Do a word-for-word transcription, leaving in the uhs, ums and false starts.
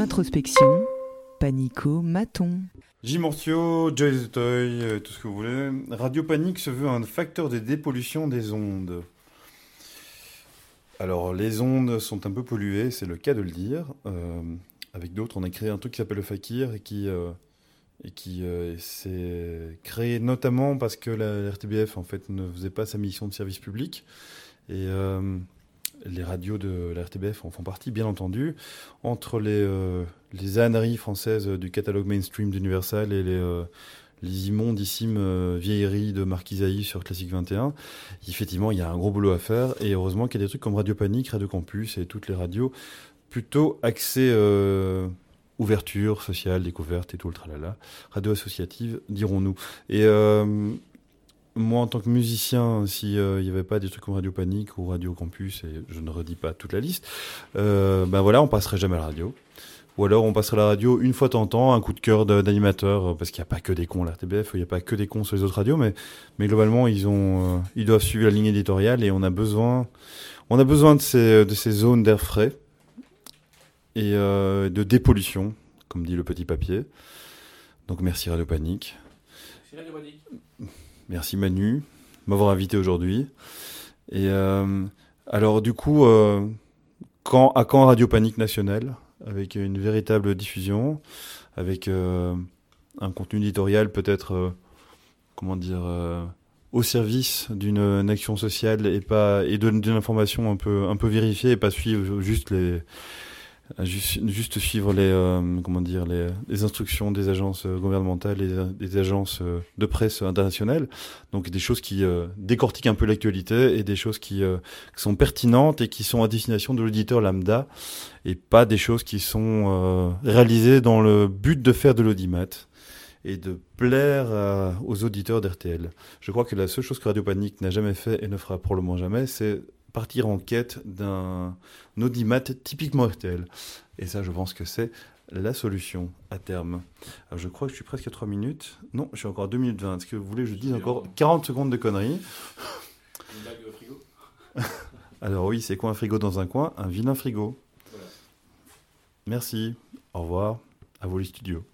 d'introspection, Panico Maton. J. Mortio, Joyce the Toy, euh, tout ce que vous voulez. Radio Panique se veut un facteur de dépollution des ondes. Alors, les ondes sont un peu polluées, c'est le cas de le dire. Euh, avec d'autres, on a créé un truc qui s'appelle le Fakir et qui, euh, et qui euh, s'est créé notamment parce que la R T B F en fait, ne faisait pas sa mission de service public. Et euh, les radios de la R T B F en font partie, bien entendu. Entre les, euh, les âneries françaises du catalogue mainstream d'Universal et les, euh, les immondissimes euh, vieilleries de Marc Isaïe sur Classique vingt et un, effectivement, il y a un gros boulot à faire. Et heureusement qu'il y a des trucs comme Radio Panique, Radio Campus et toutes les radios plutôt axées euh, ouverture sociale, découverte et tout le tralala. Radio associative, dirons-nous. Et... Euh, Moi, en tant que musicien, s'il n'y avait pas des trucs comme Radio Panique ou Radio Campus, et je ne redis pas toute la liste, euh, ben voilà, on passerait jamais à la radio. Ou alors on passerait à la radio une fois de temps en temps, un coup de cœur d'animateur, parce qu'il n'y a pas que des cons à la R T B F, il n'y a pas que des cons sur les autres radios, mais, mais globalement, ils, ont, euh, ils doivent suivre la ligne éditoriale et on a besoin, on a besoin de ces, de ces zones d'air frais et euh, de dépollution, comme dit le petit papier. Donc merci Radio Panique. C'est Radio Panique. Merci Manu de m'avoir invité aujourd'hui. Et euh, alors du coup, euh, quand, à quand Radio Panique Nationale, avec une véritable diffusion, avec euh, un contenu éditorial peut-être, euh, comment dire, euh, au service d'une une action sociale et pas et d'une information un peu un peu vérifiée et pas suivre juste les Juste, juste suivre les, euh, comment dire, les, les instructions des agences gouvernementales et des agences de presse internationales. Donc des choses qui euh, décortiquent un peu l'actualité et des choses qui, euh, qui sont pertinentes et qui sont à destination de l'auditeur lambda et pas des choses qui sont euh, réalisées dans le but de faire de l'audimat et de plaire euh, aux auditeurs d'R T L. Je crois que la seule chose que Radio Panique n'a jamais fait et ne fera probablement jamais, c'est partir en quête d'un audimat typiquement R T L. Et ça, je pense que c'est la solution à terme. Alors, je crois que je suis presque à trois minutes. Non, je suis encore à deux minutes vingt. Est-ce que vous voulez que je dise encore quarante secondes de conneries ? Une blague de frigo. Alors oui, c'est quoi un frigo dans un coin ? Un vilain frigo. Voilà. Merci. Au revoir. À vous les studios.